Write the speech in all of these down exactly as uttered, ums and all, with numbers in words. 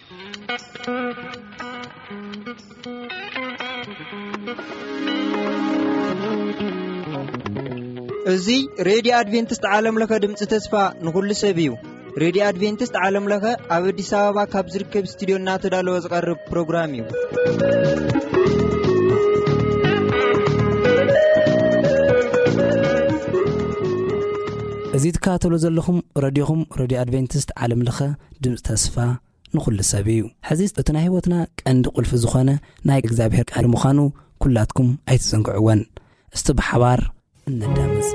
እዚ ሬዲዮ አድቬንቲስት ዓለም ለከ ድምጽ ተስፋ ንኩሉ ሰብ እዩ። ሬዲዮ አድቬንቲስት ዓለም ለከ ኣብ አዲስ አበባ ካብ ዝርከብ ስቱዲዮና ተዳለወ ዝቀርብ ፕሮግራም እዩ። እዚ ተካተሉ ዘለኹም ሬዲዮኹም ሬዲዮ አድቬንቲስት ዓለም ለከ ድምጽ ተስፋ ንኩሉ ሰብ እዩ። ሕዚ እቲ ናይ ህይወትና ቀንዲ ቁልፊ ዝኾነ ናይ እግዚአብሔር ቃል ምዃኑ ኩላትኩም ኣይትዘንግዑወን። እስቲ ብሓባር እንደምስ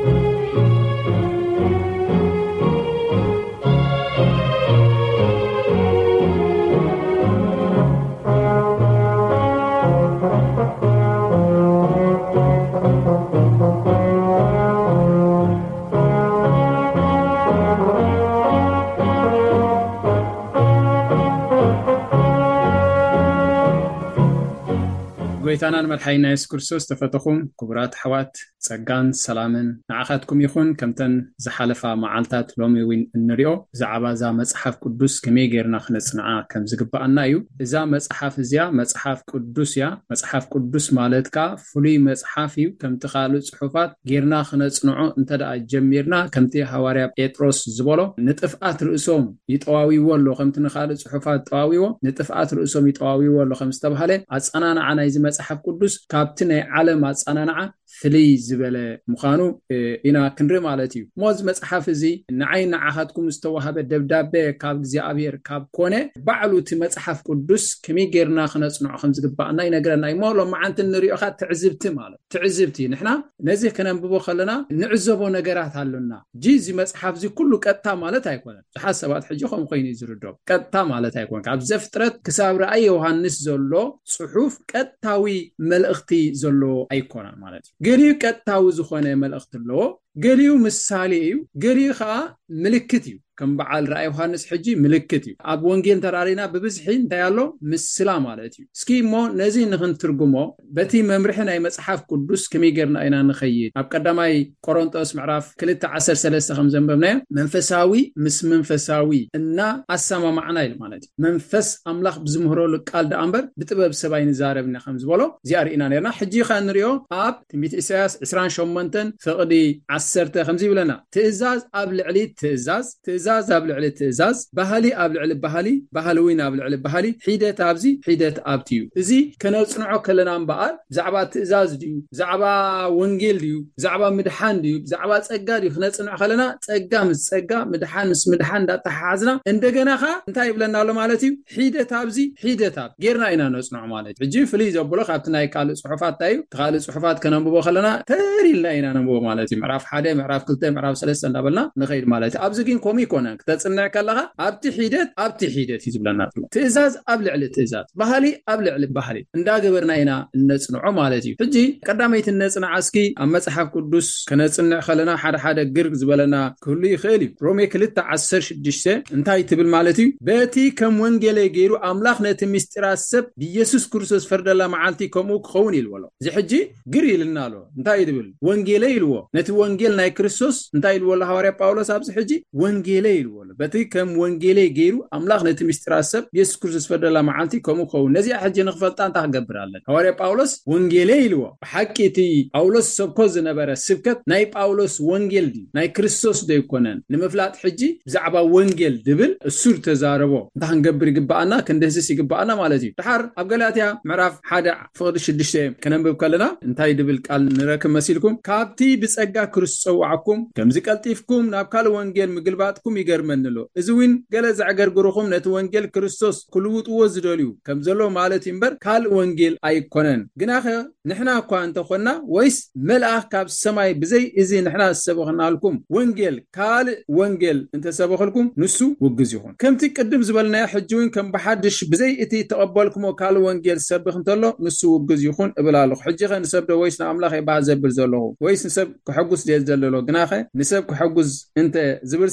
ጎይታናን መድኃኒና ኢየሱስ ክርስቶስ ተፈተኹም ክቡራት ሕዋት ጸጋን ሰላምን ንዓኻትኩም ይኹን። ከምተን ዝሓለፋ መዓልታት ሎሚ ውን እንሪኦ ብዛዕባ እዛ መጽሓፍ ቅዱስ ከመይ ጌርና ክነጽንዓ ከም ዝግባአና እዩ። እዛ መጽሓፍ እዚያ መጽሓፍ ቅዱስ እያ። መጽሓፍ ቅዱስ ማለትካ ፍሉይ መጽሓፍ እዩ። ከምቲ ካልእ ጽሑፋት ጌርና ክነጽንዖ እንተደኣ ጀሚርና ከምቲ ሐዋርያ ጴጥሮስ ዝበሎ ንጥፍኣት ርእሶም ይጠዋዊዎ ኣሎ፣ ከምቲ ንኻልእ ጽሑፋት ጠዋዊዎ ንጥፍኣት ርእሶም ይጠዋዊዎ ኣሎ ከም ዝተባሃለ ኣጸናንዓ ናይዚ መጽሓፍ ቅዱስ ካብቲ ናይ ዓለም ኣጸናንዓ ፍልይ ዝበለ ምዃኑ ኢና ክንርኢ ማለት እዩ። ሞዝ መጽሓፍ እዚ ንዓይ ንዓኻትኩም ዝተዋሃበ ደብዳቤ ካብ እግዚአብሔር ካብ ኮነ ባዕሉ እቲ መጽሓፍ ቅዱስ ከመይ ጌርና ክነጽንዖ ከም ዝግባአና ይነግረና እዩ። ሎም መዓንቲ ንሪኦ ካ ትዕዝብቲ ማለት ትዕዝብቲ ንሕና ነዚ ከነንብቦ ከለና ንዕዘቦ ነገራት ኣለና። ጂ እዚ መጽሓፍ እዚ ኩሉ ቀጥታ ማለት ኣይኮነን። ብዙሓት ሰባት ሕጂ ከም ኮይኑ ይዝርድሩ ቀጥታ ማለት ኣይኮነን። ካብ ዘፍጥረት ክሳብ ራእይ ዮሃንስ ዘሎ ጽሑፍ ቀጥታዊ መልእኽቲ ዘሎ ኣይኮነን ማለት እዩ። ገሊኡ ቀጥታዊ ዝኾነ መልእኽቲ ኣለዎ፣ ገሊኡ ምሳሌ እዩ፣ ገሊኡ ከዓ ምልክት እዩ። ከም በዓል ራእይ ዮሃንስ ሕጂ ምልክት እዩ። ኣብ ወንጌል ተራሪና ብብዝሒ እንታይ ኣሎ ምስላ ማለት እዩ። እስኪ እሞ ነዚ ንኽንትርጉሞ በቲ መምርሒ ናይ መጽሓፍ ቅዱስ ከመይ ጌርና ኢና ንኸይድ። ኣብ ቀዳማይ ቆሮንጦስ ምዕራፍ ክልተ ዓሰርተ ሰለስተ ከም ዘንበብናዮ መንፈሳዊ ምስ መንፈሳዊ እና ኣሰማማዕና ኢሉ ማለት እዩ። መንፈስ ኣምላኽ ብዝምህረሉ ቃል ዳ እምበር ብጥበብ ሰባይ ንዛረብና ከም ዝበሎ እዚኣ ርኢና ነርና። ሕጂ ኸ ንሪኦ ኣብ ትንቢት ኢሳይያስ عشرين وثمانية ፍቕዲ عشرة ከም ዝብለና ትእዛዝ ኣብ ልዕሊ ትእዛዝ ትእዛዝ ኣብ ልዕሊ ትእዛዝ ባህሊ ኣብ ልዕሊ ባህሊ ባህሊ ወይ ኣብ ልዕሊ ባህሊ ሒደት ኣብዚ ሒደት ኣብቲ እዩ። እዚ ከነጽንዖ ከለና እምበኣር ብዛዕባ ትእዛዝ ድዩ ብዛዕባ ወንጌል ድዩ ብዛዕባ ምድሓን ድዩ ብዛዕባ ጸጋ ድዩ ክነጽንዖ ከለና ጸጋ ምስ ጸጋ ምድሓን ምስ ምድሓን እንዳተሓዝና እንደገና ኸ እንታይ ይብለና ኣሎ ማለት እዩ ሒደት ኣብዚ ሒደት ኣብ ጌርና ኢና ነጽንዖ ማለት እዩ። ሕጂ ፍልይ ዘብሎ ካብቲ ናይ ካልእ ጽሑፋት ታዩ ካልእ ጽሑፋት ከነንብቦ ከለና ተሪልና ኢና ነንብቦ ማለት እዩ። ምዕራፍ ሓደ ምዕራፍ ክልተ ምዕራፍ ሰለስተ እንዳበልና ንኸይድ ማለት እዩ። ኣብዚ ግን ኮሚ ኮነ ክተጽንዕ ከለኻ ኣብቲ ሒደት ኣብቲ ሒደት ይዝብለና ኣሎ። ትእዛዝ ኣብ ልዕሊ ትእዛዝ ባህሊ ኣብ ልዕሊ ባህሊ እንዳገበርና ኢና ነጽንዖ ማለት እዩ። ሕጂ ቀዳመይቲ ነጽንዓ እስኪ ኣብ መጽሓፍ ቅዱስ ከነጽንዕ ከለና ሓደ ሓደ ግር ዝበለና ክህሉ ይኽእል እዩ። ሮሜ ክልተ ዓሰርተ ሽዱሽተ እንታይ ትብል ማለት እዩ በቲ ከም ወንጌል ገይሩ ኣምላኽ ነቲ ምስጢራት ሰብ ብኢየሱስ ክርስቶስ ፈርደላ መዓልቲ ከምኡ ክኸውን ይልወሎ። እዚ ሕጂ ግር ይልና ኣሎ እንታይ ይብል ወንጌል ይልዎ ነቲ ወንጌል ናይ ክርስቶስ እንታይ ይልወሎ ሐዋርያ ጳውሎስ ኣብዚ ሕጂ ወንጌል ይልዎ በቲ ከም ወንጌል ገይሩ ኣምላኽ ነቲ ምስጢራት ሰብ ኢየሱስ ክርስቶስ ፈርደላ መዓልቲ ከምኡ ክኸውን ነዚ ሕጂ ንኽፈልጣ እንታይ ክገብራለን? ሐዋርያ ጳውሎስ ወንጌል ይልዎ ብሓቂ እቲ ጳውሎስ ሰብኮ ዝነበረ ስብከት ናይ ጳውሎስ ወንጌል ዲ ናይ ክርስቶስ ዶ ይኮነን ንምፍላጥ ሕጂ ብዛዕባ ወንጌል ድብል እሱር ተዛረቦ እንታይ ክንገብር ይግባአና ክንደህስስ ይግባአና ማለት እዩ። ድሓር ኣብ ገላትያ ምዕራፍ ሓደ ፍቕዲ ሽዱሽተ ከነንብብ ከለና እንታይ ድብል ቃል ንረክብ መሲልኩም ካብቲ ብጸጋ ክርስቶስ ፀዋዕኩም ከምዚ ቀልጢፍኩም ናብ ካልእ ወንጌል ምግልባጥኩም ይገርመንሎ እዚ ውን ገለ ዘዕገርግሩኹም ነቲ ወንጌል ክርስቶስ ክልውጥዎ ዝደልዩ ከም ዘሎ ማለት እምበር ካልእ ወንጌል ኣይኮነን። ግናኸ ንሕና እኳ እንተኾና ወይስ መልኣኽ ካብ ሰማይ ብዘይ እዚ ንሕና ዝሰበኽናልኩም ወንጌል ካልእ ወንጌል እንተሰበኽልኩም ንሱ ውግዝ ይኹን። ከምቲ ቅድም ዝበልናዮ ሕጂ ውን ከም ብሓድሽ ብዘይ እቲ ተቐበልኩሞ ካልእ ወንጌል ሰብኽ እንተሎ ንሱ ውግዝ ይኹን እብል ኣለኹ። ሕጂ ኸ ንሰብ ዶ ወይስ ንኣምላኽ ይባህ ዘብል ዘለኹ ወይስ ንሰብ ክሕጉስ ደል ዘለሎ? ግናኸ ንሰብ ክሕጉዝ እንተ ዝብልሲ ባርያ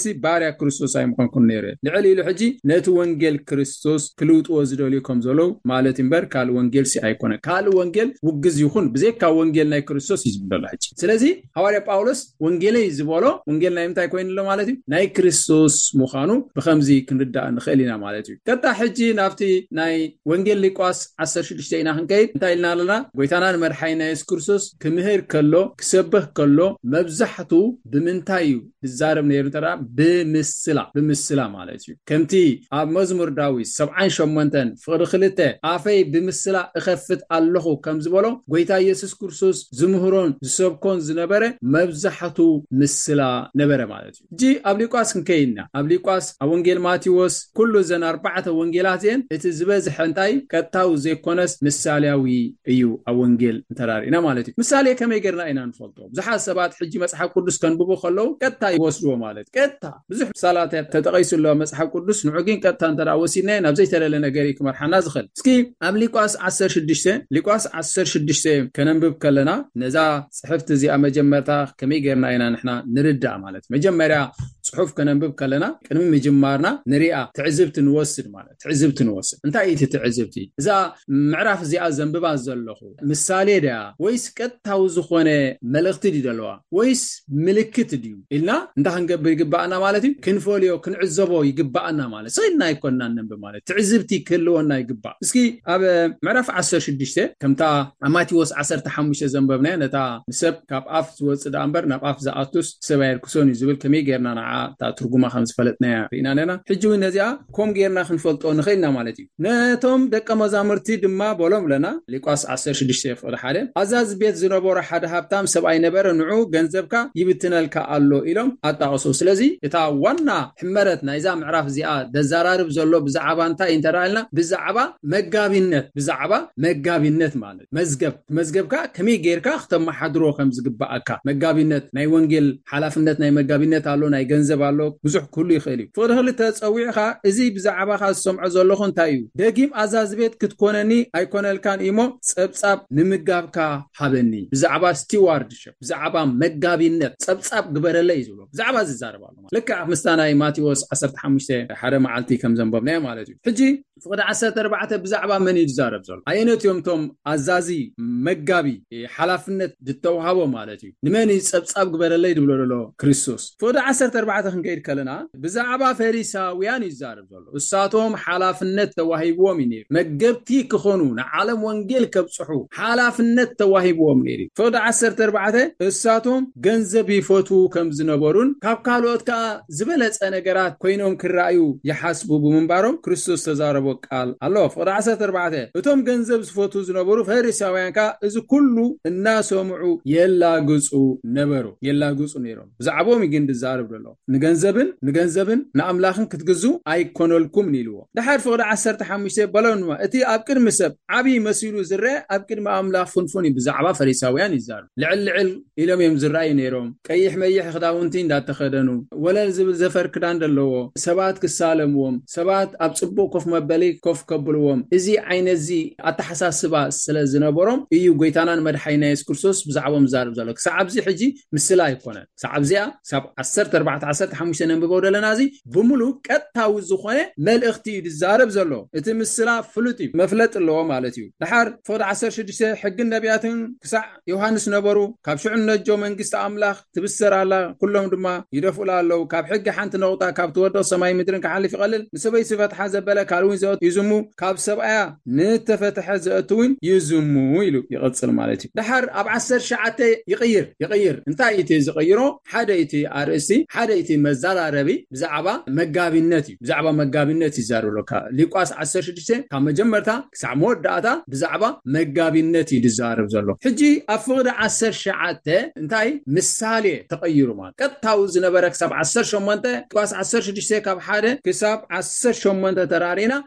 ክርስቶስ ኣይምኮንኩን ነይረ ልዕሊ ኢሉ ሕጂ ነቲ ወንጌል ክርስቶስ ክልውጥዎ ዝደልዩኩም ዘለው ማለት እምበር ካል ወንጌል ሲ ኣይኮነ ካል ወንጌል ውግዝ ይኹን ብዘይካ ወንጌል ናይ ክርስቶስ ይዝብደሉ ሕጂ ስለዚ ሐዋርያ ጳውሎስ ወንጌለይ ዝብሎ ወንጌል ናይ ምንታይ ኮይኑሎ ማለት እዩ ናይ ክርስቶስ ምዃኑ ብከምዚ ክንርዳእ ንኽእል ኢና ማለት እዩ ቀጣ ሕጂ ናብቲ ናይ ወንጌል ሉቃስ ዓሰርተ ሽዱሽተ ኢና ክንከይድ እንታይ ኢልና ኣለና ጎይታናን መድሓኒና ኢየሱስ ክርስቶስ ክምህር ከሎ ክሰብህ ከሎ መብዛሕቱ ብምንታይ እዩ ዝዛረብ ነይሩ ተራ ብምስላ ብምስላ ማለት እዩ ከምቲ ኣብ መዝሙር ዳዊት ሰብዓን ሸሞንተ ፍቅዲ ክልተ ኣፈይ ብምስላ እኸፍት ኣለኹ ከም ዝበሎ ጎይታ ኢየሱስ ክርስቶስ ዝምህሮን ዝሰብኮን ዝነበረ መብዛሕቱ ምስላ ነበረ ማለት እዩ ጂ ኣብ ሉቃስ ክንከይድና ኣብ ሉቃስ ኣብ ወንጌል ማቴዎስ ኩሉ ዘን ኣርባዕተ ወንጌላት እየን እቲ ዝበዝሕ እንታይ ቀጥታዊ ዘይኮነስ ምሳሌያዊ እዩ ኣብ ወንጌል እንተራሪና ማለት እዩ ምሳሌ ከመይ ጌርና ኢና ንፈልጦ ብዙሓት ሰባት ሕጂ መጽሓፍ ቅዱስ ከንብቡ ከለው ቀጥታ ይወስድዎ ማለት ቀጥታ ብዙሕ ምሳሌታት ተጠቂሱሎ መጽሓፍ ቅዱስ ንዑግን ቀጥታ እንተዳ ወሲድና ናብ ዘይተለለ ነገር ክመርሓና ዝኽእል እስኪ ኣብ ሉቃስ ዓሰርተ ሽዱሽተ ሉቃስ ዓሰርተ ሽዱሽተ ከነንብብ ከለና ነዛ ጽሕፍት እዚኣ መጀመርታ ከመይ ጌርና ኢና ንሕና ንርዳእ ማለት መጀመርያ ጽሑፍ ከነንብብ ከለና ቅድሚ ምጅማርና ንሪኣ ትዕዝብቲ ንወስድ ማለት ትዕዝብቲ ንወስድ እንታይ እቲ ትዕዝብቲ እዛ ምዕራፍ እዚኣ ዘንብባ ዘለኹ ምሳሌ ዳ ወይስ ቀጥታዊ ዝኾነ መልእኽቲ ድደልዋ ወይስ ምልክት ድዩ ኢልና እንታይ ክንገብር ይግባአና ማለት እዩ ክንፈልዮ ክንዕዘቦ ይግባአና ማለት ሰይና ይኮንና ነንብ ማለት ትዕዝብቲ ክህልወና ይግባእ እስኪ ኣብ ምዕራፍ ዓሰርተ ሽዱሽተ ከምታ ማቴዎስ ዓሰርተ ሓሙሽተ ዘንበብና ነታ ንሰብ ካብ ኣፍ ዝወፅእ ዳንበር ናብ ኣፍ ዝኣቱስ ሰብ ኣይርክሶን እዩ ዝብል ከመይ ጌርና ንዓ ታ ትርጉማ ከም ዝፈለጥና ሪኢና ነና ሕጂ እውን ነዚኣ ከም ጌርና ክንፈልጦ ንኽእልና ማለት እዩ ነቶም ደቀ መዛሙርቲ ድማ በሎም ለና ሉቃስ ዓሰርተ ሽዱሽተ ፍቅዲ ሓደ ኣዛዚ ቤት ዝነበሩ ሓደ ሃብታም ሰብኣይ ነበረ ንዑ ገንዘብካ ይብትነልካ ኣሎ ኢሎም ኣጣቐሱ ስለዚ እታ ዋና ሕመረት ናይዛ ምዕራፍ እዚኣ ደዘራርብ ዘሎ ብዛዕባ እንታይ እንተራልና ብዛዕባ መጋቢነት ብዛዕባ መጋቢነት ማለት መዝገብ መዝገብካ ከመይ ጌርካ ከተማሓድሮ ከም ዝግባአካ መጋቢነት ናይ ወንጌል ሓላፍነት ናይ መጋቢነት ኣሎ ናይ ገንዘብ ኣሎ ብዙሕ ኩሉ ይኽእል እዩ ፍቅዲ ክልተ ፀዊዕኻ እዚ ብዛዕባኻ ዝሰምዖ ዘለኹ እንታይ እዩ ደጊም ኣዛዚ ቤት ክትኮነኒ ኣይኮነልካን እሞ ፀብጻብ ንምጋብካ ሃበኒ ብዛዕባ ስቲዋርድሽፕ ብዛዕባ መጋቢነት ፀብጻብ ግበረለይ ዝብሎ ብዛዕባ ዝዛረብ ኣሎ ልክዕ ምስታናይ ማቴዎስ ዓሰርተ ሓሙሽተ ሓደ መዓልቲ ከም ዘንበብና ማለት እዩ ሕጂ ፍቅዲ ዓሰርተ ኣርባዕተ ብዛዕባ መን እዩ ዝዛረብ ዘሎ ኣየነትዮም ቶም ኣዛዚ መጋቢ ሓላፍነት ዝተውሃቦ ማለት እዩ ንመን ፀብጻብ ግበረለይ ድብሎ ዘሎ ክርስቶስ ፍቅዲ ዓሰርተ ኣርባዕተ ክንከይድ ከለና ብዛዕባ ፈሪሳውያን ይዛረብ ዘሎ እሳቶም ሓላፍነት ተዋሂብዎም እዩ መገብቲ ክኾኑ ንዓለም ወንጌል ከብጽሑ ሓላፍነት ተዋሂብዎም ነይሩ ፍቅዲ ዓሰርተ ኣርባዕተ እሳቶም ገንዘብ ይፈቱ ከም ዝነበሩን ካብ ካልኦት ከዓ ዝበለጸ ነገራት ኮይኖም ክራዩ ይሓስቡ ብምንባሮም ክርስቶስ ተዛረቦ ቃል ኣሎ ፍቅዲ ዓሰርተ ኣርባዕተ እቶም ገንዘብ ዝፈቱ ዝነበሩ ፈሪሳውያን ከዓ እዚ ኩሉ እናሰምዑ የላግጹ ነበሩ የላግጹ ነይሮም ብዛዕቦም ግን ዝዛረብ ዘሎ ንገንዘብን ንገንዘብን ንኣምላኽን ክትግዙ ኣይኮነልኩም ንኢልዎ ድሓር ፍቅዲ ዓሰርተ ሓሙሽተ በለውንማ እቲ ኣብ ቅድሚ ሰብ ዓብይ መሲሉ ዝረአ ኣብ ቅድሚ ኣምላኽ ፍንፉን ብዛዕባ ፈሪሳውያን ይዛረብ ልዕል ልዕል ኢሎም እዮም ዝረአዩ ነይሮም ቀይሕ መይሕ ክዳውንቲ እንዳተኸደኑ ወለል ዝብል ዘፈር ክዳን ዘለዎ ሰባት ክሳለምዎም ሰባት ኣብ ጽቡቕ ኮፍ መበሊ ኮፍ ከብልዎም እዚ ዓይነት እዚ ኣተሓሳስባ ስለ ዝነበሮም እዩ ጎይታናን መድሓኒና ኢየሱስ ክርስቶስ ብዛዕቦም ዝዛረብ ዘሎ ክሳብ እዚ ሕጂ ምስላ ኣይኮነን ክሳብ እዚኣ ሳብ ዓሰርተ ኣርባዕተ ዓሰርተ ሓሙሽተ ነንብበው ደለና እዚ ብሙሉ ቀጥታዊ ዝኾነ መልእኽቲ ዝዛረብ ዘሎ እቲ ምስላ ፍሉጥ እዩ መፍለጥ ኣለዎ ማለት እዩ ድሓር ፍቅዲ ዓሰርተ ሽዱሽተ ሕግን ነቢያትን ክሳዕ ዮሃንስ ነበሩ ካብ ሽዑ ነጆ መንግስቲ ኣምላኽ ትብሰራላ ኩሎም ድማ ይደፍኡላ ኣለው ካብ ሕጊ ሓንቲ ነቑጣ ካብ ትወድቕ ሰማይ ምድርን ክሓልፍ ይቐልል ንሰበይቲ ዝፈትሓ ዘበለ ካልውን ዘእቱ ይዝሙ ካብ ሰብኣያ ንተፈትሐ ዘእቱውን ይዝሙ ኢሉ ይቕፅል ማለት እዩ ድሓር ኣብ ዓሰርተ ሸዓተ ይቕይር ይቕይር እንታይ እቲ ዝቕይሮ ሓደ እቲ ኣርእስቲ ሓደ እቲ መዘራረቢ ብዛዕባ መጋቢነት እዩ ብዛዕባ መጋቢነት ይዛረብሎ ሉቃስ ዓሰርተ ሽዱሽተ ካብ መጀመርታ ክሳብ መወዳእታ ብዛዕባ መጋቢነት እዩ ዝዛረብ ዘሎ ሕጂ ኣብ ፍቅዲ ዓሰርተ ሸዓተ እንታይ ምሳሌ ተቐይሩ ማለት ቀጥታዊ ዝነበረ ክሳብ ዓሰርተ ሸሞንተ ሉቃስ ዓሰርተ ሽዱሽተ ካብ ሓደ ክሳብ ዓሰርተ ሸሞንተ ተራሪና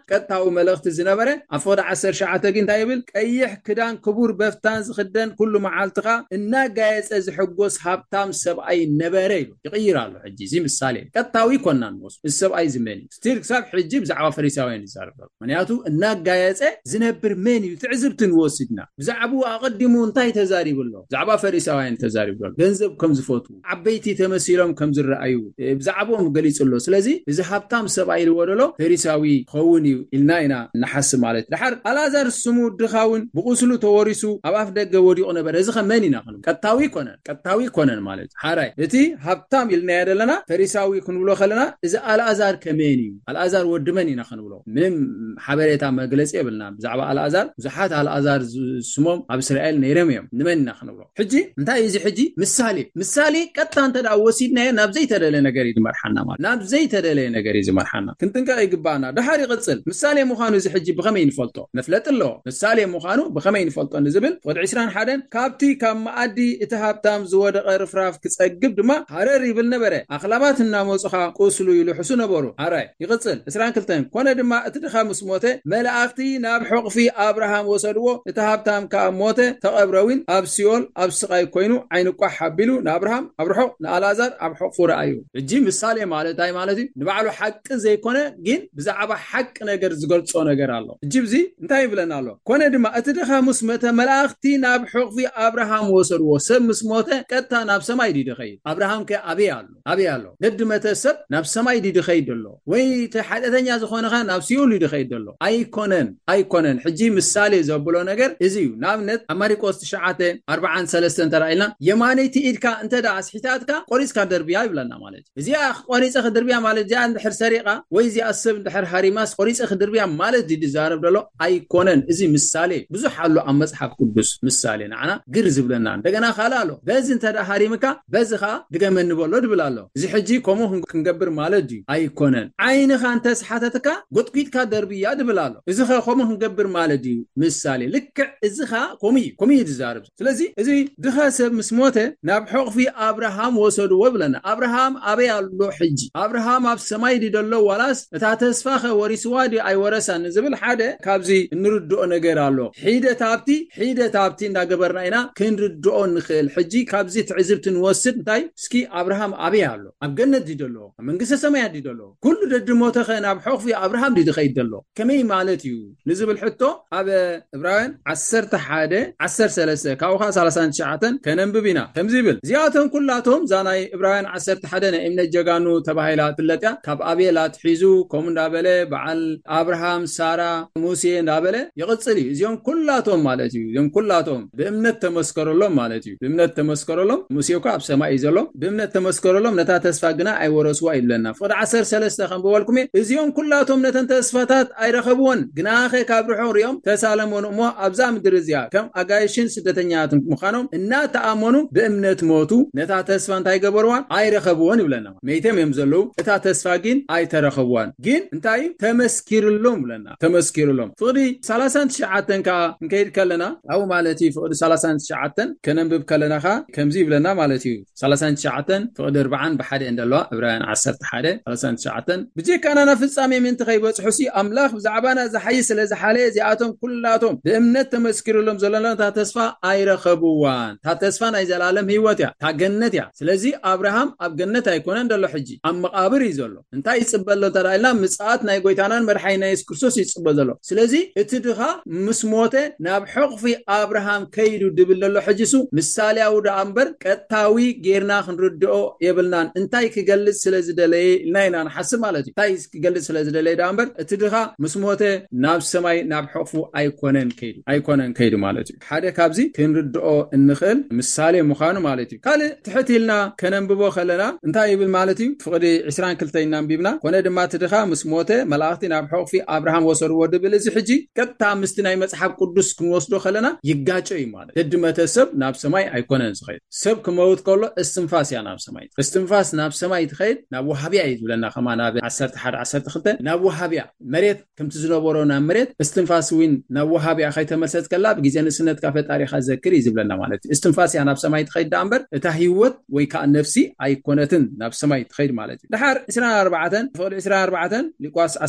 ቀጥታዊ መልእኽቲ ዝነበረ ኣፍቅዲ ዓሰርተ ሸውዓተ ግን ታይብል ቀይሕ ክዳን ክቡር በፍታን ዝኽደን ኩሉ መዓልትኻ እናጋየፀ ዝሕጎስ ሃብታም ሰብኣይ ነበረ ኢሉ ይቕይር ኣሎ። ሕጂ እዚ ምሳሌ ቀጥታዊ ኮናን ወስ እዚ ሰብኣይ ዝመን እዩ ስቲል ክሳብ ሕጂ ብዛዕባ ፈሪሳውያን ይዛረብ ኣሎ። ምክንያቱ እናጋየፀ ዝነብር መን እዩ ትዕዝብትን ወስድና ብዛዕባ ኣቀዲሙ እንታይ ተዛሪቡ ኣሎ? ብዛዕባ ፈሪሳውያን ተዛሪቡ ኣሎ። ገንዘብ ከም ዝፈቱ ዓበይቲ ተመሲሎም ከም ዝረኣዩ ብዛዕባኦም ገሊጹ ኣሎ። ስለዚ እዚ ሃብታም ሰብኣይ ልወደሎ ፈሪሳዊ ኸውን እዩ ኢልና ኢና ንሓስብ ማለት ድሓር ኣልዓዛር ስሙ ድኻውን ብቁስሉ ተወሪሱ ኣብ ኣፍ ደገ ወዲቑ ነበር። እዚ ከመን ኢና ክንብል ቀጥታዊ ኮነን ቀጥታዊ ኮነን ማለት ሓራይ እቲ ሃብታም ኢልና ያደለና ፈሪሳዊ ክንብሎ ከለና እዚ ኣልዓዛር ከመን እዩ ኣልዓዛር ወዲ መን ኢና ክንብሎ ምንም ሓበሬታ መግለጺ የብልና ብዛዕባ ኣልዓዛር ብዙሓት ኣልዓዛር ስሞም ኣብ እስራኤል ነይሮም እዮም ንመን ኢና ክንብሎ ሕጂ እንታይ እዚ ሕጂ ምሳሌ ምሳሌ ቀጥታ እንተዳ ወሲድናዮ ናብ ዘይተደለ ነገር ይመርሓና ማለት ናብ ዘይተደለ ነገር ይመርሓና ክንጥንቀቕ ይግባና ድሓር ይቕጽል ምሳሌ ምዃኑ እዚ ሕጂ ብኸመይ ንፈልጦ ነፍለጥ ኣሎ ምሳሌ ምዃኑ ብኸመይ ንፈልጦ ንዝብል ወድ عشرين ሓደ ካብቲ ካብ ማኣዲ እቲ ሃብታም ዝወደቐ ርፍራፍ ክጸግብ ድማ ሃረር ይብል ነበረ ኣኽላባት እናመጽኻ ቁስሉ ይልሕሱ ነበሩ ሓራይ ይቕጽል عشرين ክልተ ኮነ ድማ እቲ ድኻ ምስ ሞተ መላእኽቲ ናብ ሕቕፊ አብርሃም ወሰድዎ እቲ ሃብታም ካብ ሞተ ተቐብረዊን ኣብ ሲኦል ኣብ ስቃይ ኮይኑ ዓይንቋ ሓቢሉ ንአብርሃም አብርሖ ንአልዓዛር ኣብ ሕቕፉ ረአዩ እጂ ምሳሌ ማለት አይ ማለት ንባዕሉ ሓቂ ዘይኮነ ግን ብዛዕባ ሓቂ ነገር ዝገልጾ ነገር ኣሎ እጂ ብዚ እንታይ ይብለና ኣሎ ኮነ ድማ እቲ ድኻ ምስ ሞተ መላእኽቲ ናብ ሕቕፊ አብርሃም ወሰድዎ ሰብ ምስ ሞተ ቀጥታ ናብ ሰማይ ዲድኸይድ አብርሃም ከ አብይ ኣሎ አብይ ኣሎ ደድ መተሰብ ናብ ሰማይ ዲድኸይድ ኣሎ ወይ ተሓደተኛ ዝኾነኻ ናብ ሲኦል ዲድኸይድ ኣሎ ኣይኮነን ኣይኮነን ሕጂ ምሳሌ ዘብሎ ነገር እዚ እዩ ናብነት አማሪቆስ ትሽዓተ ኣርባዓን ሰለስተን ተራኢልና የማነይቲ ኢድካ እንተዳ ኣስሒታትካ ቆሪጽካ ደርቢያ ይብለና ማለት እዚኣ ቆሪጽ ደርቢያ ማለት ዚኣ እንድሕር ሰሪቃ ወይ ዚኣ ሰብ እንድሕር ሃሪማስ ቆሪጽ ደርቢያ ማለት ዲዛረብ ደሎ ኣይኮነን እዚ ምሳሌ ብዙሕ ኣሎ ኣብ መጽሓፍ ቅዱስ ምሳሌ ንዓና ግር ዝብለና እንደገና ካላሎ በዚ እንተዳ ሃሪምካ በዚኻ ድገመን ንበሎ ድብላሎ እዚ ሕጂ ከምኡ ክንገብር ማለት እዩ ኣይኮነን ዓይንኻ እንተ ስሓተትካ ጎጥቂትካ ደርቢያ ድብላሎ እዚ ከምኡ ክንገብር ማለት እዩ ምሳሌ ልክዕ እዚኻ ኮምይ ኮምይ ድዛረብ ስለዚ እዚ ድኻ ሰብ ምስ ሞተ ናብ ሕቕፊ አብርሃም ወሰድዎ ብለና አብርሃም አበይ ኣሎ ሕጂ አብርሃም ኣብ ሰማይ ዲደሎ ዋላስ እታ ተስፋኸ ወሪስዋ ዲ ኣይወረሳን ዝብል ሓደ ካብዚ እንርድኦ ነገር ኣሎ ሒደት ኣብቲ ሒደት ኣብቲ እንዳገበርና ኢና ክንርድኦ ንኽእል ሕጂ ካብዚ ትዕዝብት ንወስድ እንታይ እስኪ አብርሃም አበይ ኣሎ ኣብ ገነት ዲደሎ ኣብ መንግስተ ሰማያት ዲደሎ ኩሉ ደድ ሞተኸ ናብ ሕቕፊ አብርሃም ዲድኸይድ ደሎ ከመይ ማለት እዩ ንዝብል ሕቶ ኣብ ዕብራውያን ዓሰርተ ሓደ ዓሰርተ ሰለስተ ካብኻ ሰላሳን ትሽዓተን ከነንብብ ኢና ከምዚ ይብል እዚኣቶም ኩላቶም ዛናይ ዕብራውያን ዓሰርተ ሓደ ናይ እምነት ጀጋኑ ተባሂላ ትለጥያ ካብ አቤላ ትሒዙ ከምኡ እንዳበለ በዓል አብርሃም ሳራ ሙሴ እንዳበለ ይቕጽል እዩ እዚኦም ኩላቶም ማለት እዩ እዚኦም ኩላቶም ብእምነት ተመስከረሎም ማለት እዩ ብእምነት ተመስከረሎም ሙሴ እኮ ኣብ ሰማይ እዩ ዘሎ ብእምነት ተመስከረሎም ነታ ተስፋ ግና ኣይወረስዋ ይብለና ፍቅዲ ዓሰርተ ሰለስተ ከምበልኩም እዚኦም ኩላቶም ነተን ተስፋታት ኣይረኸብዎን ግናኸ ካብ ርሑቕ ሪኦም ተሳለሞን እሞ ኣብዛ ምድሪ እዚኣ ከም ኣጋይሽን ስደተኛትን ምዃኖም እናተኣመኑ ብእምነት ሞቱ ነታ ተስፋ እንታይ ገበርዋን ኣይረኸብዎን ይብለና መይተም እዮም ዘለው እታ ተስፋ ግን ኣይተረኸብዋን ግን እንታይ ተመስኪርሎም ብለና ተመስኪርሎም ፍቅዲ ሰላሳን ትሽዓተን ካ እንከይድ ከለና ኣው ማለት እዩ ፍቅዲ ሰላሳን ትሽዓተን ከነንብብ ከለናኻ ከምዚ ይብለና ማለት እዩ ሰላሳን ትሽዓተን ፍቅዲ ኣርባዓን ብሓደ እንደለዋ ዕብራውያን ዓሰርተ ሓደ ሰላሳን ትሽዓተን ብጀካናና ፍጻሜ ምንቲ ከይበጽሑሲ ኣምላኽ ብዛዕባና ዝሓይ ስለ ዝሓለ እዚኣቶም ኩላቶም ብእምነት ተመስኪርሎም ዘለና እታ ተስፋ ኣይረኸብዋን እታ ተስፋ ናይ ዘላለም ህይወት እያ እታ ገነት እያ ስለዚ አብርሃም ኣብ ገነት ኣይኮነን ደሎ ሕጂ ኣብ መቃብር እዩ ዘሎ እንታይ ይጽበሎ ተራኢልና ምጽኣት ናይ ጎይታናን መድሓኒና ኢየሱስ ክርስቶስ ይጽበሎ ዘሎ ስለዚ እቲ ድኻ ምስ ሞተ ናብ ሕቕፊ አብርሃም ከይዱ ድብል ዘሎ ሕጂሱ ምሳሌያዊ ዳ እምበር ቀጥታዊ ጌርና ክንርድኦ የብልናን እንታይ ክገልጽ ስለ ዝደለየ ኢልና ኢና ንሓስብ ማለት እዩ እንታይ ክገልጽ ስለ ዝደለየ ዳ እምበር እቲ ድኻ ምስ ሞተ ናብ ሰማይ ናብ ሕቕፉ ኣይኮነን ከይዱ ኣይኮነን ከይዱ ማለት እዩ ሓደ ካብዚ ክንርድኦ እንኽእል ምሳሌ ምዃኑ ማለት እዩ ካልእ ትሕቲልና ከነንብቦ ከለና እንታይ ይብል ማለት እዩ ፍቅዲ عشرين ክልተ እናንቢብና ኮነ ድማ እቲ ድኻ ምስ ሞተ መላእኽቲ ናብ ሕቕፊ አብርሃም ወሰድዎ ድብል እዚ ሕጂ ቀጥታ ምስቲ ናይ መጽሓፍ ቅዱስ ክንወስዶ ከለና ይጋጨ እዩ ማለት ደድ መተሰብ ናብ ሰማይ ኣይኮነን ዝኸይድ ሰብ ክመውት ከሎ እስትንፋስ ያ ናብ ሰማይ እስትንፋስ ናብ ሰማይ ትኸይድ ናብ ወሃብያ እዩ ዝብለና ከማ ናብ ዓሰርተ ሓደ ዓሰርተ ክልተ ናብ ወሃብያ መሬት ከምቲ ዝነበሮ ናብ መሬት እስትንፋስ ዊን ናብ ወሃብያ ከይተመልሰት ከላ ብግዜ ንስነትካ ፈጣሪኻ ዘክር እዩ ዝብለና ማለት እዩ እስትንፋስ ያ ናብ ሰማይ ትኸይድ ዳ እምበር እታ ህይወት ወይ ከዓ ነፍሲ ኣይኮነትን ናብ ሰማይ ትኸይድ ማለት እዩ ድሓር عشرين أربعة ፍቅዲ عشرين أربعة ሉቃስ ዓሰርተ ሽዱሽተ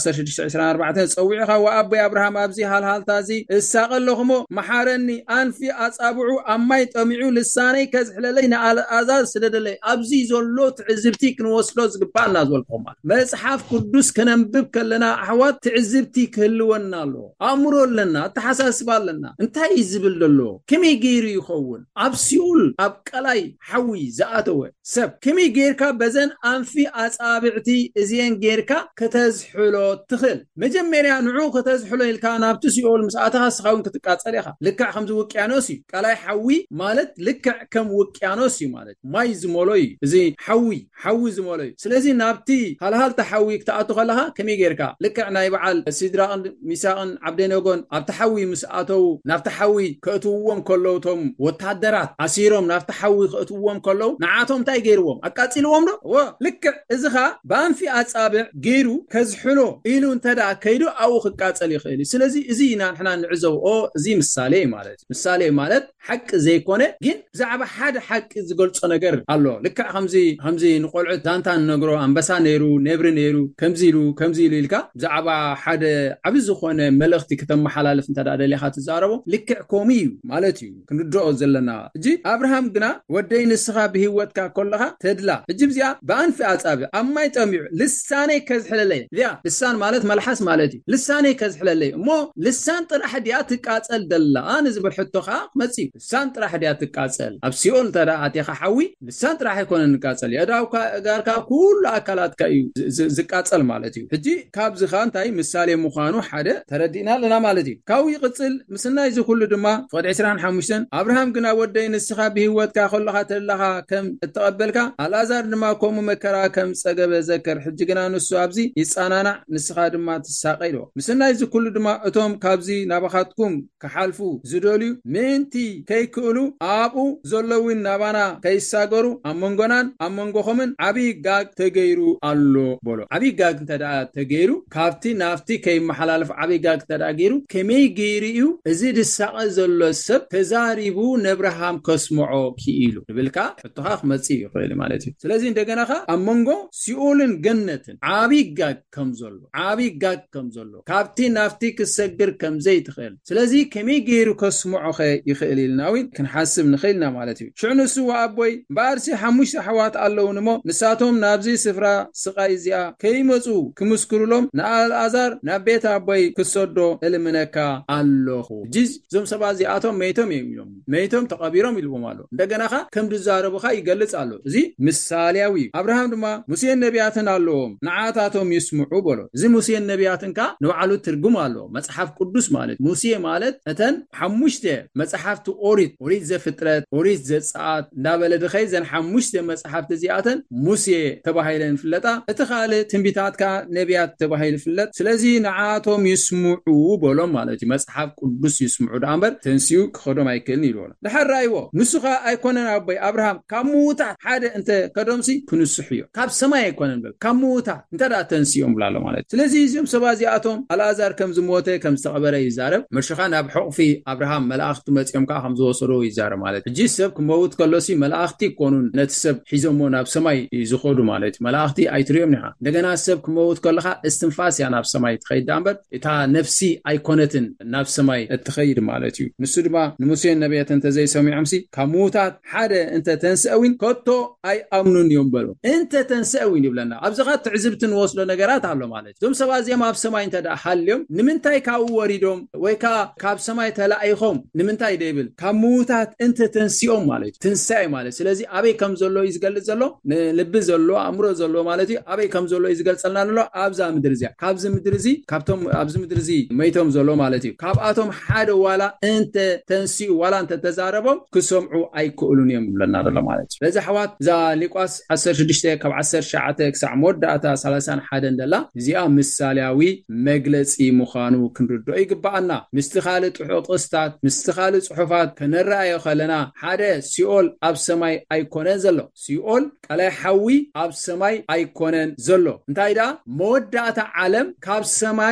عشرين أربعة صوعها وأبي أبراهام أبزي هالهالتازي الساقلهمو محارني أن في أصابعو أما يطمعو لساني كزحللينا على أزاز سددلي أبزي زولو تعزبتي كنوصلو زقبالنا زولكم مصحف قدوس كننبب كلنا أحوات تعزبتي كهلونا له أمرو لنا تحساسبال لنا انتهي يزبل له كمي غير يخون أبسيول أبقلاي حوي زاتوه سب كمي غيركا بزن أن في أصابعتي إزين غيركا كتزحلو تخل مجمريا نعو كتزحلو الكا نابتو سيول مساعتها سخاون كتقاصليخا لكع خمز وقيانوسي قلاي حوي مالت لكع كم وقيانوسي مالت ماي زمولوي زي حوي حوي زمولوي سلازي نابتي هل هل تحوي كتاتو خلها كمي غيركا لكع ناي بعل سيدراء ميساء عبدينوغون ابتحوي مساعتو نافتحوي كأتوهم كلوتهم وتحدرات عسيرهم نافتحوي كأتوهم كلو نعاتهم تاي غيروهم أكاتيلوهم ده لكع إزخا بان في أصابع غيرو كزحلو إلو انتدع كيدو أو خكاتلي خيلي سلازي إزينا نحنا نعزو أو زي مسالي مالت مسالي مالت حق زي كونه جن زعب حد حق زقلت نجر الله لك خمزي خمزي نقول عد دانتان نجرو أنبسا نيرو نبر نيرو كمزيلو كمزيلو لك زعب حد عبز خونه ملختي كتم حلال في انتدع اللي خات الزاربو لك كوميو مالتي كندرو زلنا جي أبراهام جنا ودين السخا بهوتك كلها تدلا جيب زيا بان في أصابع أما يتميع لساني كزحل الليل ذا لسان مالت ملحس مالتي لساني كزحل الليل مو لسان طرح دياتك أتسأل دلا أنا زبر حتو خاق متسي لسان طرح دياتك أتسأل أبسيون ترى أتيخ حوي لسان طرح يكون نكاتسل يداو كاركا كل أكلات كأيو زكاتسل مالتي هجي كابز خان تاي مثالي مخانو حدا تردينا لنا مالتي كاوي قتل مسنا يزو كل دما فقد عشران حمشتن أبراهام كنا ودين السخا بهوتك خلها تلها كم تقبلك الأزار دما كوم مكرا كم سقب ذكر حجي كنا نسو أبزي يسأنانا نسخا دما تساقيلو مسنا يزو كل دما أتوم كابزي نبخاتكم كحالفو زدوليو مينتي كي كولو آبو زولوين نبانا كي ساقرو أمونغونان أمونغوخمن عبي غاق تغيرو اللو بولو عبي غاق تدا تغيرو كافتي نافتي كي محلالف عبي غاق تدا غيرو كمي غيريو ازيد الساق زولو السب تزاريبو نبرهام كسمعو كيلو نبلكا حتوخاخ مصي يخيلي مالتي سلازي اندغناخا أمونغو سيولن جنتن عبي غاق كم زولو عبي غاق كم زولو كافتي نافتي كسجر كم زي تخيل سلازي كمي غيرو كسمعو خي يخيلي لناوي كنحاسب نخيلنا مالتي شعنو سوا أبوي بارسي حموش حوات الله نمو نساتهم نابزي سفرا سقايزيا كيمزو كمسكرو لهم نال أزار نبيت أبوي كسودو إلمنكا الله جيز زم سبازي آتهم ميتهم يميلهم ميتهم تقابيرهم يلبو مالو دقناخا كم دزاربو خا يقلص الله زي مثالياوي أبراهام دما موسى النبياتن اللهم نعاتاتهم يسمعوا بولو زي موسى النبياتن كا نوعلو ترجم الله مصحف قدوس مالت موسى مالت أتن حموشته مصحف أوريت أوريت زي فترة أوريت زي ساعات نابل دخيل زين حموشته مصحف تزياتن موسى تباهيلن فلتا اتخاله تنبيتات كا نبيات تباهيل فلت سلازي نعاتهم يسمعوا بولو مالتي مصحف قدوس يسمعوا دامبر تنسيو خدو مايكل نيلولا دحر رايو نسخه ايكونن ابي ابراهام كموتا حدا انت كدومسي كنسحيو كاب سماي ايكونن بل كموتا انت دا تنسيوم بلالو مالتي سلازي زم سبازياتهم الازار كم زموته كم استقبره يزارب مرشخان ابحق في ابراهام ملاخت مصيم كا خمزو وصرو يزار مالتي جي سب كموت كلوسي ملاختي كونون نتسب حيزمو ناب سماي يزخودو مالتي ملاختي ايتريوم نها دغنا سب كموت كلها استنفاس يا ناب سماي تخيد دامبر اتا نفسي ايكونتن ناب سماي التخيد مالتي نسدما نموسي النبيات انت زي سمي عمسي كموتات حدا انت تنساوين كوتو اي امنون يومبلو انت تنساوين يبلنا ابزغات تعزبتن وصلو نغرات على مالتي دوم سبازي ما بسماي انت دا حاليوم نمنتاي كاو وريدوم ويكا كاب سماي تلاايخوم نمنتاي ديبل كموتات انت تنسيوم مالتي تنساي مالتي سلازي ابي كم زلو يزغل زلو لب زلو امرو زلو مالتي ابي كم زلو يزغل صلنا له ابزا مدرزيا كابز مدرزي كابتم ابز مدرزي ميتم زلو مالتي كاباتهم حد ولا انت تنسي ولا انت تزاربهم كسمعوا اي كولون يملنا له مالتي لذا حوات ذا ليقاس عشرة وستة كب عشرة شعاتك ساع موداتا ثلاثين حدن دلا زيا مثالياوي مغلصي مخانو كنردو يغبانا مستخاله حقوق استات مستخاله صحفات كنرايو خلنا حدا سيول اب سماي ايكونن زلو سيول قلا حوي اب سماي ايكونن زلو انتايدا موداتا عالم كاب سماي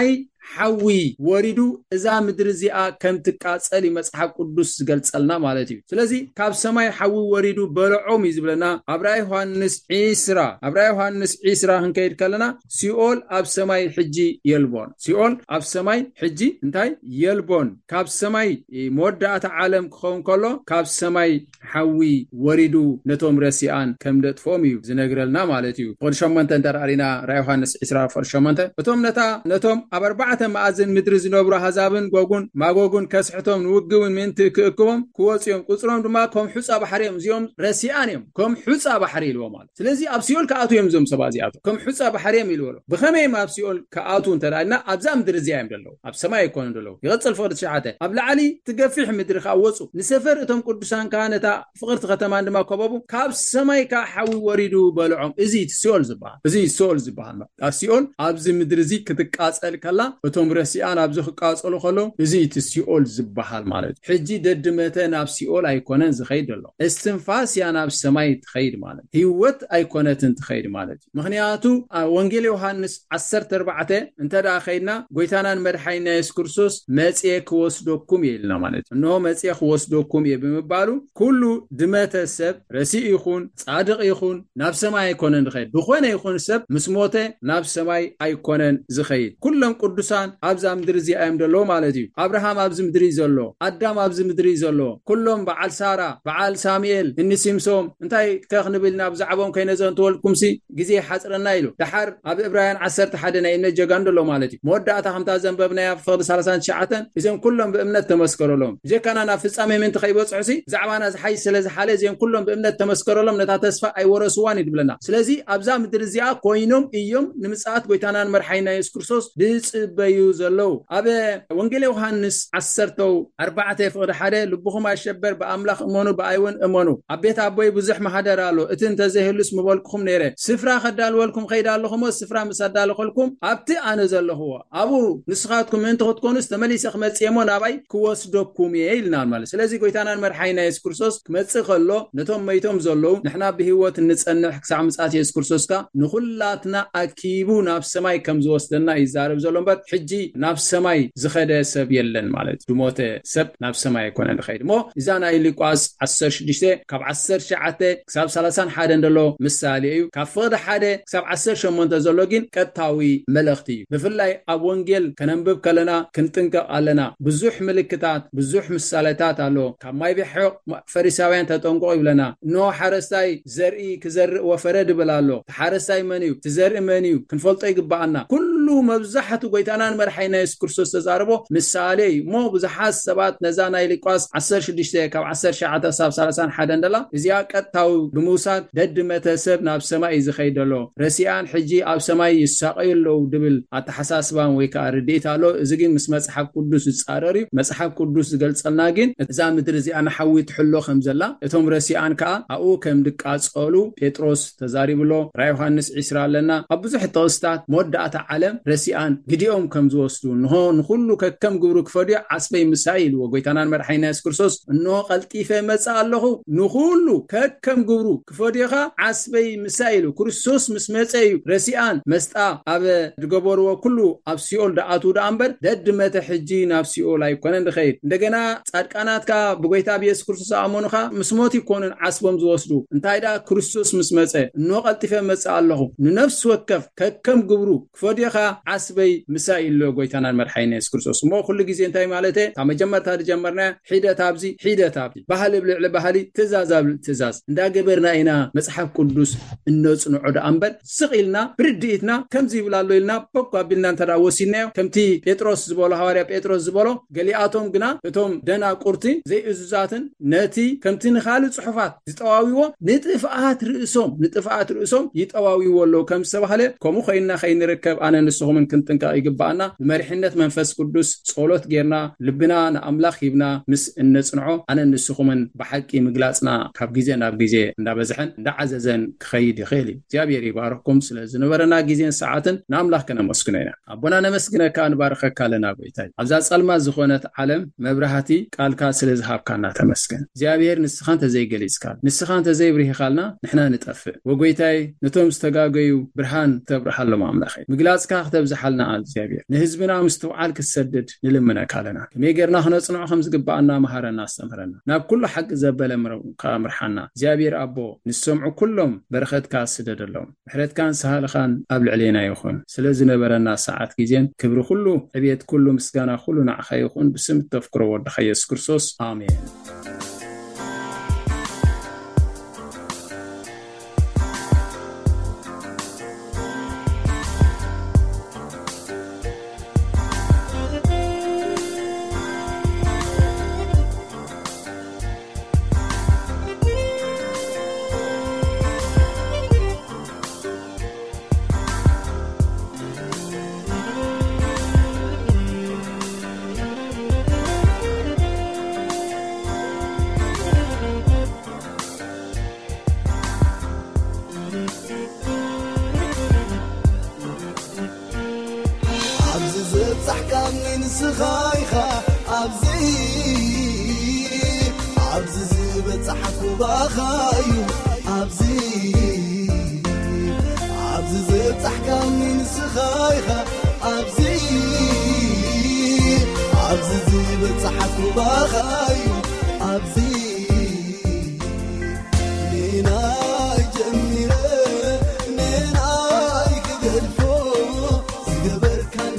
حوي وريدو إذا مدرزيا كم تقاصل مصحف قدوس زغلصلنا مالتي سلازي كاب سماي حوي وريدو بلعوم يزبلنا ابراي يوحنس عيسرا ابراي يوحنس عيسرا هنكيد كلنا سيول اب سماي حجي يلبون سيول اب سماي حجي انتي يلبون كاب سماي مودات عالم كون كله كاب سماي حوي وريدو نتوم رسيان كم دطفوميو زنغرلنا مالتي فرشمنت انتر ارينا راي يوحنس عيسرا فرشمنت بتوم نتا نتوم ابربعه مازن مدرز نبره حزابن غوغون ماغوغون كسحتهم نوغون من تككم كوصيوم قصرهم دما كم حصا بحريم زيوم رسيانيم كم حصا بحري لو مال سلازي ابسيول كاتو يمزم سبازياتو كم حصا بحريم يلولو بخمي ما ابسيول كاتو انترانا ابزام درزيام دلو اب سماي يكون دلو يغصل فورد شعاته ابل علي تغفيح مدر خاوصو نسفر اتم قدسان كانتا فقرت ختمان دما كبابو كاب سماي كا حوي وريدو بلعم ازي سيول زبا ازي سول زبا اسيول ابز مدرزي كتقاصل كلا اتم رسيان ابز خقاصلو خلو ازي تسيول زبحال مالت حجي ددمته ناب سيول ايكونن زخيدلو استنفاس يا ناب سماي تخيد مالت هيوت ايكونتن تخيد مالت مخنياتو وانجيل يوحنس عشرة أربعة انت دا خيدنا غويتانان مدحينا يسكرسوس مصيك وسدوكم يلنا مالت انه مصيك وسدوكم يبمبالو كله دمته سب رسي يخون صادق يخون ناب سماي ايكونن خيد بخونه يخون سب مسموته ناب سماي ايكونن زخيد كلهم قدسان ابزا مدرزي ايم دلو مالتي ابراهام ابز مدري زلو ادم ابز مدري زلو كلهم بعل سارة بعل ساميل اني سيمسوم انتي تخنبلنا بزعبهم كينزون تولكم سي غزي حصرنا يلو دحر اب ابراهيم عشرة واحد ان جغاندلو مالتي موداتا خمسة زنببنا يا فضل ثلاثين شعتن اذن كلهم بامنت تمسكروا لهم جي كان انا فصامي من تخيبصعسي زعبانا زحي سلاز حاله زين كلهم بامنت تمسكروا لهم نتا تسفا اي ورسوان يدبلنا سلازي ابزا مدرزيا كوينوم ايوم نمصات غويتانان مرحينا يسكرسوس دصبيو زلو اب وانجيل يوحنس عشرة أربعة فقد حدا لبخم اشبر باملاخ امونو بايون امونو ابيت ابوي بزح محدرالو اتن تزهلس مبالكم نيره سفرا خدال ولكم خيدالكم سفرا مسدالكم ابتي انا زله هو ابو نسخاتكم انت تكونوا استمليس خمصيمون اباي كوسدكم يلنا مال سلازي غويتانان مرحينا يسكرسوس كمص خلو نتوم ميتوم زلو نحنا بهوت نصنح حسا مسات يسكرسوس كا نخلاتنا اكيبو ناف سماي كم زوستنا يزارب زلون بات حجي ناف سماي زخده سب يلن مالت دموته سب ناف سماي يكون الخير مو اذا انا يلقاس عشرة شديشته كاب عشرة شعته كسب ثلاثين حدا دلو مثالي كفد حدا كسب عشرة شمونته زلوغين قطاوي ملختي بفلاي اب وانجيل كننبب كلنا كنتنق علنا بزح ملكتات بزح مثاليات الو كما يبحق فريساويان تطنقو يبلنا نو حرستاي زرئي كزرء وفرد بلالو حرستاي منيو تزرء منيو كنفلطو يغبانا كله مبزحته غيتانان مرحينا يسكرسوس تزاربو مثالي مو بزحاس سبات نزانا يلقاس عشرة شديشته كاب عشرة شعته سب ثلاثين حدا دلا ازيا قطاو بموساد دد متسب ناب سماي زخيدلو رسيان حجي اب سماي يساقيلو دبل اتحساسبان ويكا رديتالو ازغين مس مصحف قدوس صارري مصحف قدوس غلصلنا غين اذا مدرزي انا حوي تحلو خمزلا اتوم رسيان كا او كم دقاصولو بيتروس تزاري بلو راي يوحنس عيسرا لنا ابزح توستات مودات عالم رسيان غديوم كم زوستو نهون كله ككم غبرك فدي عصبي مسايل وغيتانان مرحينا يسكرسوس انه قلطيفه مصالخو نخولو ككم غبرو كفديخا عصبي مسايل كريستوس مسمصيو رسيان مسطا اب دغبورو كله اب سيول داتو دامبر دد متحجي ناب سيول ايكون اندخيد እንደገና ጻድቃናት ካ በጎይታ ኢየሱስ ክርስቶስ አሞኑኻ መስሞት ይኮንን ዓስቦም ዝወስዱ እንታይዳ ክርስቶስ መስመጸ ነው ቀልጥፈ መጻ አለሁ ንነፍስ ወከፍ ከከም ግብሩ ክፈዲኻ ዓስበይ ምሳኢሎ ጎይታናን መርሐይነ ኢየሱስ ክርስቶስ ሞ ሁሉ ጊዜ እንታይ ማለተ ታመጀመርታ ጀመርና ሂደት አብዚ ሂደት አብዚ ባህል ብልዕ ባህሊ ትእዛዝ አብል ትእዛዝ እንዳገበርና ኢና መጽሐፍ ቅዱስ እንጽንዑ ዳምበር ስቂልና ብርድኢትና ከምዚ ይብላሎ ኢልና በቋቢልና ተዳወሲና ከምቲ ጴጥሮስ ዝበሎ ሐዋርያ ጴጥሮስ ዝበሎ ገሊአቶም ግና እቶም ደና ቁርቲ ዘይእዙዛትን ነቲ ከምቲ ንኻል ጽሑፋት ዝጠዋዊዎ ንጥፍአት ርእሶም ንጥፍአት ርእሶም ይጠዋዊዎ ሎ ከም ሰባህለ ኮሙ ኸይና ኸይንርከብ አነ ንስኹምን ክንጥንቃ ይግባአና በመሪሕነት መንፈስ ቅዱስ ጸሎት ጌርና ልብና ንአምላኽ ይብና ምስ እንጽንዖ አነ ንስኹምን በሐቂ ምግላጽና ካብ ጊዜ ናብ ጊዜ እንዳበዝሐን እንዳዓዘዘን ክኸይድ ይኽእል እግዚአብሔር ይባርክኩም ስለዝነበረና ጊዜን ሰዓትን ንአምላኽ ከነመስግነና አቦና ነመስግነካ ንባርከካ ለና ጎይታይ አብዛ ጸልማ ዝኾነት ዓለም መብራህቲ ቃልካ ስለዝሃብካና ተመስገን እግዚአብሔር ንስኻን ተዘይገሊጽካ ንስኻን ተዘይብሪህኻልና ንሕና ንጠፍእ ወጎይታይ ነቶም ዝተጋገዩ ብርሃን ተብርሃሎም አምላኽ ምግላጽካ ክትብዝሓልና እግዚአብሔር ንህዝብና ምስተውዓል ክሰድድ ንልምነካ ኣለና ከመይ ጌርና ክነጽንዖ ከም ዝግባአና መሃረና አስተምረና ናብ ኩሉ ሓቂ ዘበለ ምርሓና እግዚአብሔር አቦ ንሰምዑ ኩሎም በረኸትካ ስደደሎም ምሕረትካን ሰሃልኻን ኣብ ልዕሌና ይኹን ስለዚ ነበረና ሰዓት ጊዜን ክብሪ ኩሉ ዕብየት ኩሉ ምስጋና ኩሉ ንዓኻ ይኹን ብስም ተፍክሮ ወድኻ ኢየሱስ ክርስቶስ አሜን سخايخة عبزي عبزي بتصحك وبخايو عبزي عبزي بتصحك من سخايخة عبزي عبزي بتصحك وبخايو عبزي لينا جميلة لينا يكدلفو زقبر كان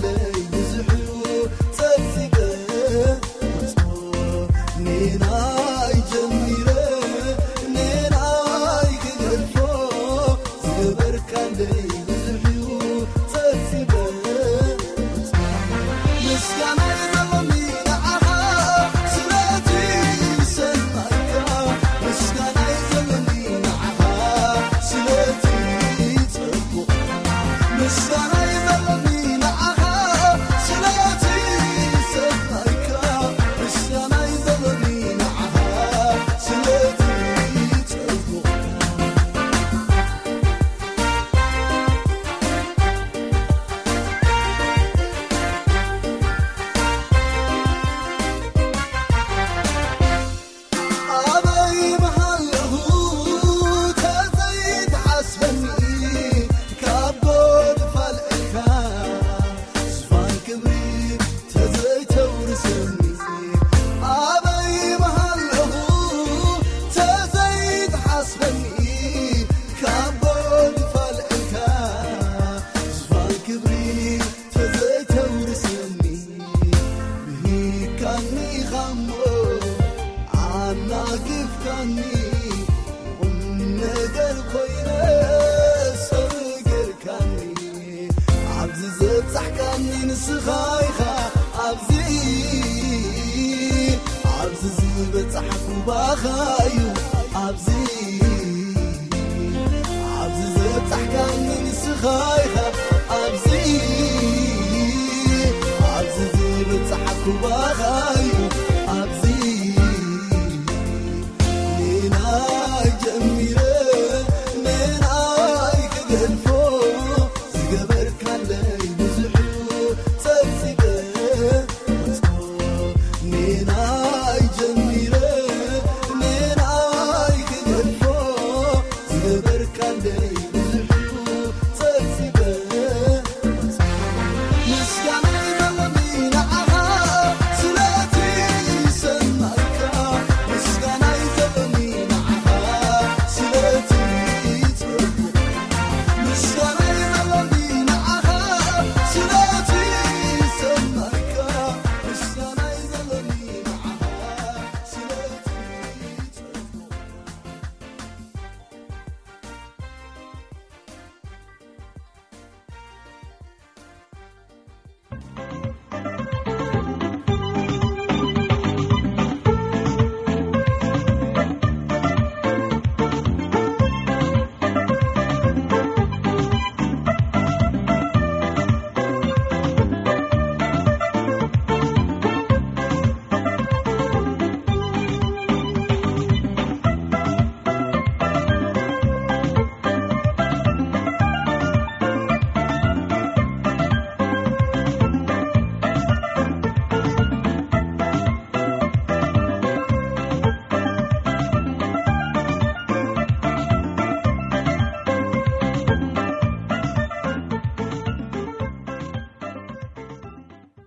بخايو عبزي عبزي تحكي من سخاي